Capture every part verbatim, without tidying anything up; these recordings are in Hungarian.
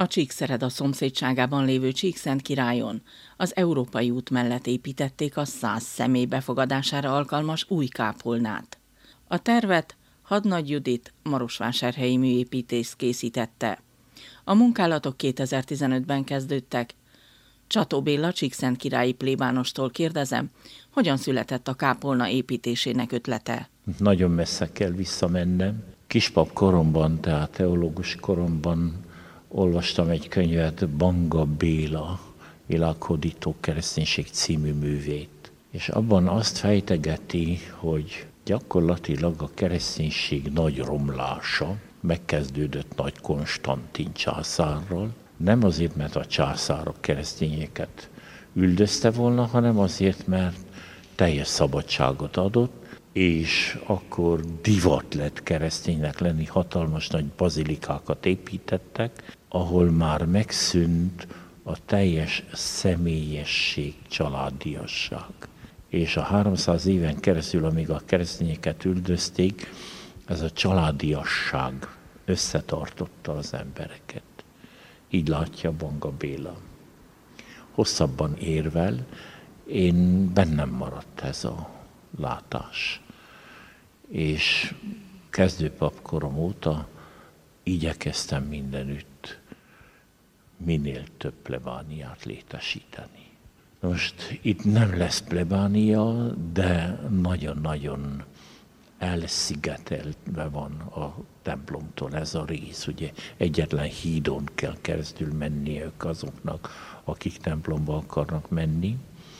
A Csíkszereda szomszédságában lévő Csíkszentkirályon az Európai út mellett építették a száz személy befogadására alkalmas új kápolnát. A tervet Hadnagy Judit marosvásárhelyi műépítész készítette. A munkálatok kétezer-tizenötben kezdődtek. Csató Béla csíkszentkirályi plébánostól kérdezem, hogyan született a kápolna építésének ötlete. Nagyon messze kell visszamennem. Kispap koromban, tehát teológus koromban olvastam egy könyvet, Banga Béla, Világhódító kereszténység című művét. És abban azt fejtegeti, hogy gyakorlatilag a kereszténység nagy romlása megkezdődött Nagy Konstantin császárral. Nem azért, mert a császár a keresztényeket üldözte volna, hanem azért, mert teljes szabadságot adott, és akkor divat lett kereszténynek lenni, hatalmas nagy bazilikákat építettek, ahol már megszűnt a teljes személyesség, családiasság. És a háromszáz éven keresztül, amíg a keresztényeket üldözték, ez a családiasság összetartotta az embereket. Így látja Banga Béla. Hosszabban érvel, én bennem maradt ez a látás. És kezdőpapkorom óta igyekeztem mindenütt minél több plebániát létesíteni. Most itt nem lesz plebánia, de nagyon-nagyon elszigetelve van a templomtól ez a rész. Ugye egyetlen hídon kell keresztül menniük azoknak, akik templomba akarnak menni,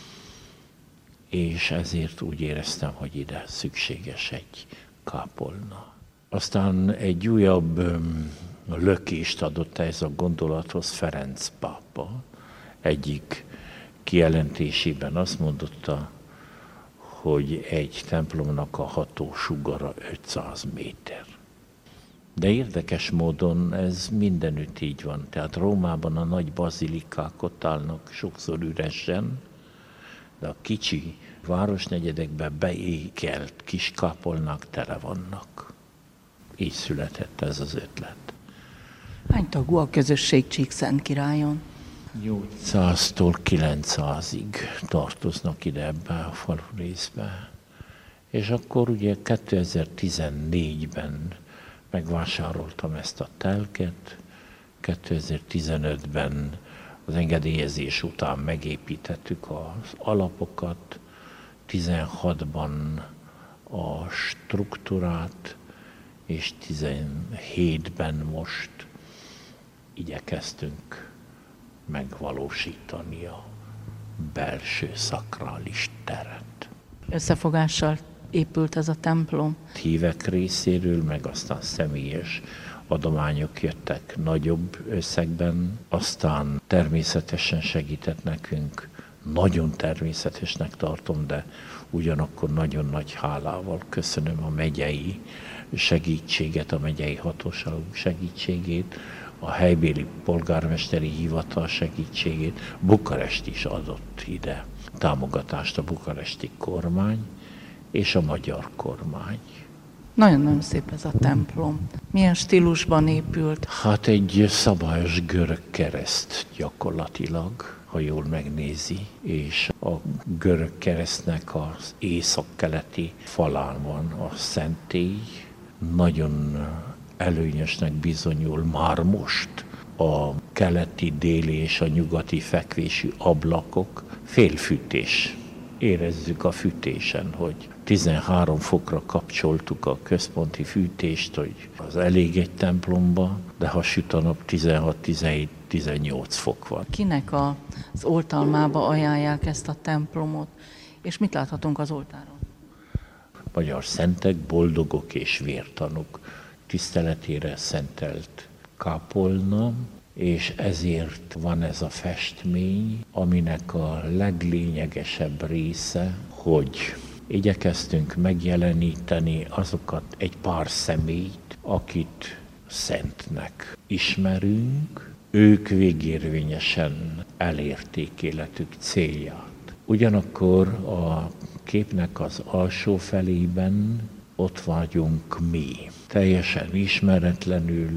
és ezért úgy éreztem, hogy ide szükséges egy kápolna. Aztán egy újabb öm, lökést adott ez a gondolathoz Ferenc pápa. Egyik kijelentésében azt mondotta, hogy egy templomnak a hatósugara ötszáz méter. De érdekes módon ez mindenütt így van. Tehát Rómában a nagy bazilikák ott állnak sokszor üresen, de a kicsi városnegyedekben beékelt kis kápolnák tele vannak. Így született ez az ötlet. Hány tagú a közösség Csíkszentkirályon? nyolcszáztól kilencszázig tartoznak ide ebbe a falu részbe. És akkor ugye kétezer-tizennégyben megvásároltam ezt a telket, kétezer-tizenötben az engedélyezés után megépítettük az alapokat, tizenhatban a struktúrát, és tizenhétben most igyekeztünk megvalósítani a belső szakrális teret. Összefogással épült ez a templom? Hívek részéről, meg aztán személyes adományok jöttek nagyobb összegben, aztán természetesen segített nekünk, nagyon természetesnek tartom, de ugyanakkor nagyon nagy hálával köszönöm a megyei segítséget, a megyei hatóságok segítségét, a helybéli polgármesteri hivatal segítségét. Bukarest is adott ide támogatást, a bukaresti kormány és a magyar kormány. Nagyon-nagyon szép ez a templom. Milyen stílusban épült? Hát egy szabályos görög kereszt gyakorlatilag, ha jól megnézi, és a görög keresztnek az északkeleti falán van a szentély. Nagyon előnyösnek bizonyul már most a keleti, déli és a nyugati fekvésű ablakok félfűtés. Érezzük a fűtésen, hogy tizenhárom fokra kapcsoltuk a központi fűtést, hogy az elég egy templomba, de ha süt a nap tizenhat, tizenhét, tizennyolc fok van. Kinek a, az oltalmába ajánlják ezt a templomot, és mit láthatunk az oltáron? Magyar szentek, boldogok és vértanúk tiszteletére szentelt kápolna, és ezért van ez a festmény, aminek a leglényegesebb része, hogy igyekeztünk megjeleníteni azokat egy pár személyt, akit szentnek ismerünk, ők végérvényesen elérték életük célját. Ugyanakkor a képnek az alsó felében ott vagyunk mi, teljesen ismeretlenül,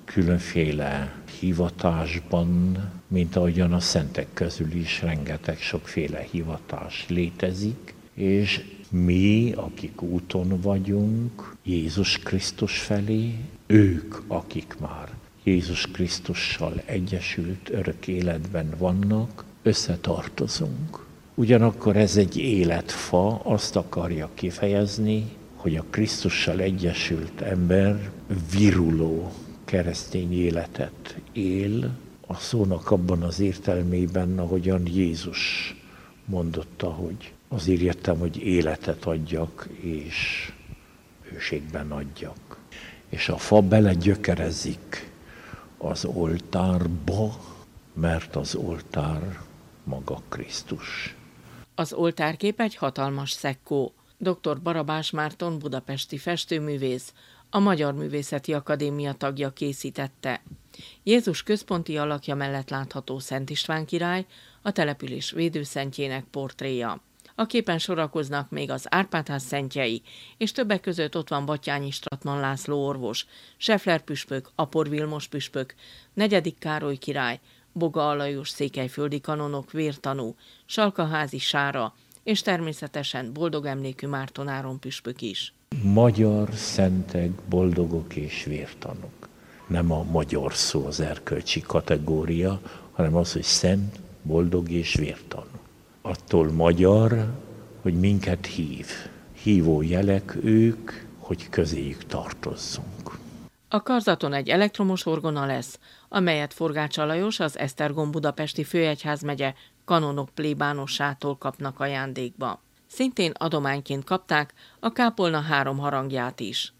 különféle hivatásban, mint ahogyan a szentek közül is rengeteg sokféle hivatás létezik, és mi, akik úton vagyunk Jézus Krisztus felé, ők, akik már Jézus Krisztussal egyesült örök életben vannak, összetartozunk. Ugyanakkor ez egy életfa, azt akarja kifejezni, hogy a Krisztussal egyesült ember viruló keresztény életet él, a szónak abban az értelmében, ahogyan Jézus mondotta, hogy azért jöttem, hogy életet adjak, és őségben adjak. És a fa belegyökerezik az oltárba, mert az oltár maga Krisztus. Az oltárkép egy hatalmas szekkó. doktor Barabás Márton budapesti festőművész, a Magyar Művészeti Akadémia tagja készítette. Jézus központi alakja mellett látható Szent István király, a település védőszentjének portréja. A képen sorakoznak még az Árpád-ház szentjei, és többek között ott van Batthyány Stratman László orvos, Scheffler püspök, Apor Vilmos püspök, negyedik Károly király, Boga Alajos székelyföldi kanonok vértanú, Salkaházi Sára, és természetesen boldog emlékű Márton Áron püspök is. Magyar szentek, boldogok és vértanúk. Nem a magyar szó az erkölcsi kategória, hanem az, hogy szent, boldog és vértanú. Attól magyar, hogy minket hív. Hívó jelek ők, hogy közéjük tartozzunk. A karzaton egy elektromos orgona lesz, amelyet Forgács Alajos, az Esztergom budapesti főegyházmegye kanonok plébánossától kapnak ajándékba. Szintén adományként kapták a kápolna három harangját is.